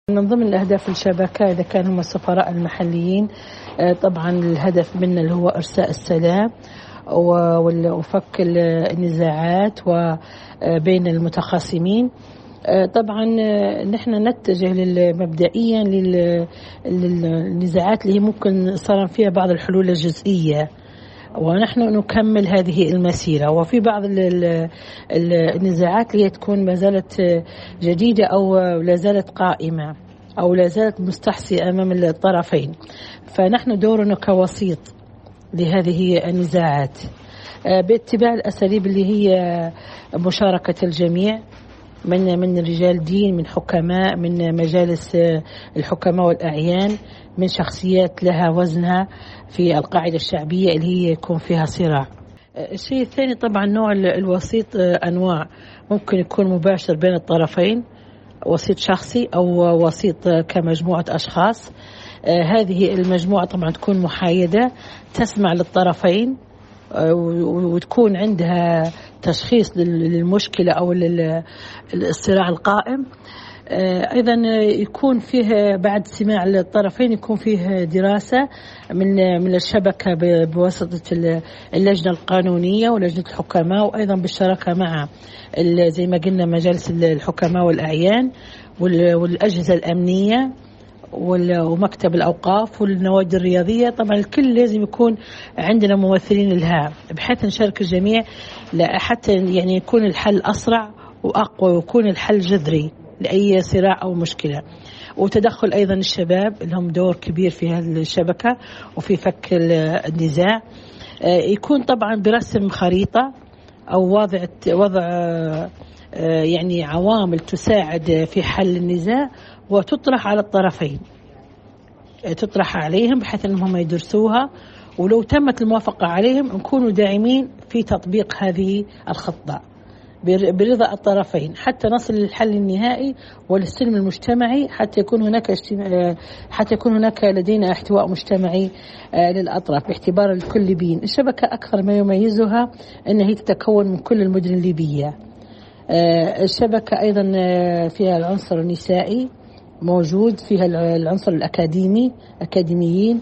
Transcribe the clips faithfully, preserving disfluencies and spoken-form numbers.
من ضمن الأهداف الشبكة إذا كانوا هم السفراء المحليين، طبعا الهدف منه اللي هو إرساء السلام وفك النزاعات وبين المتخاصمين. طبعا نحن نتجه مبدئيا للنزاعات اللي ممكن صار فيها بعض الحلول الجزئية، ونحن نكمل هذه المسيرة. وفي بعض النزاعات اللي تكون ما زالت جديدة أو لا زالت قائمة أو لا زالت مستحصية أمام الطرفين، فنحن دورنا كوسيط لهذه النزاعات باتباع الأساليب اللي هي مشاركة الجميع من من رجال دين، من حكماء، من مجالس الحكماء والأعيان، من شخصيات لها وزنها في القاعدة الشعبية اللي هي يكون فيها صراع. الشيء الثاني طبعا نوع الوسيط أنواع، ممكن يكون مباشر بين الطرفين، وسيط شخصي أو وسيط كمجموعة أشخاص. هذه المجموعة طبعا تكون محايدة، تسمع للطرفين وتكون عندها تشخيص للمشكلة أو للصراع القائم. أيضا يكون فيه بعد سماع الطرفين يكون فيه دراسة من من الشبكة بواسطة اللجنة القانونية ولجنة الحكماء، وأيضا بالشراكة مع زي ما قلنا مجالس الحكماء والأعيان والأجهزة الأمنية ومكتب الأوقاف والنوادي الرياضية. طبعا الكل لازم يكون عندنا ممثلين لها بحيث نشارك الجميع حتى يعني يكون الحل أسرع وأقوى ويكون الحل جذري لأي صراع أو مشكلة. وتدخل أيضا الشباب لهم دور كبير في هذه الشبكة وفي فك النزاع. يكون طبعا برسم خريطة أو وضع وضع يعني عوامل تساعد في حل النزاع وتطرح على الطرفين، تطرح عليهم بحيث أنهم يدرسوها، ولو تمت الموافقة عليهم نكونوا داعمين في تطبيق هذه الخطة برضا الطرفين حتى نصل للحل النهائي وللسلم المجتمعي، حتى يكون هناك حتى يكون هناك لدينا احتواء مجتمعي للأطراف باعتبار الكل ليبيين. الشبكة أكثر ما يميزها أنها تتكون من كل المدن الليبية. الشبكة أيضا فيها العنصر النسائي موجود، فيها العنصر الأكاديمي أكاديميين،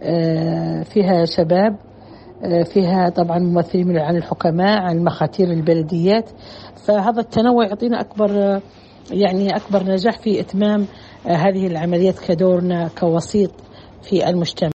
فيها شباب، فيها طبعا ممثلين عن الحكماء، عن مخاتير البلديات. فهذا التنوع يعطينا أكبر يعني أكبر نجاح في إتمام هذه العمليات كدورنا كوسيط في المجتمع.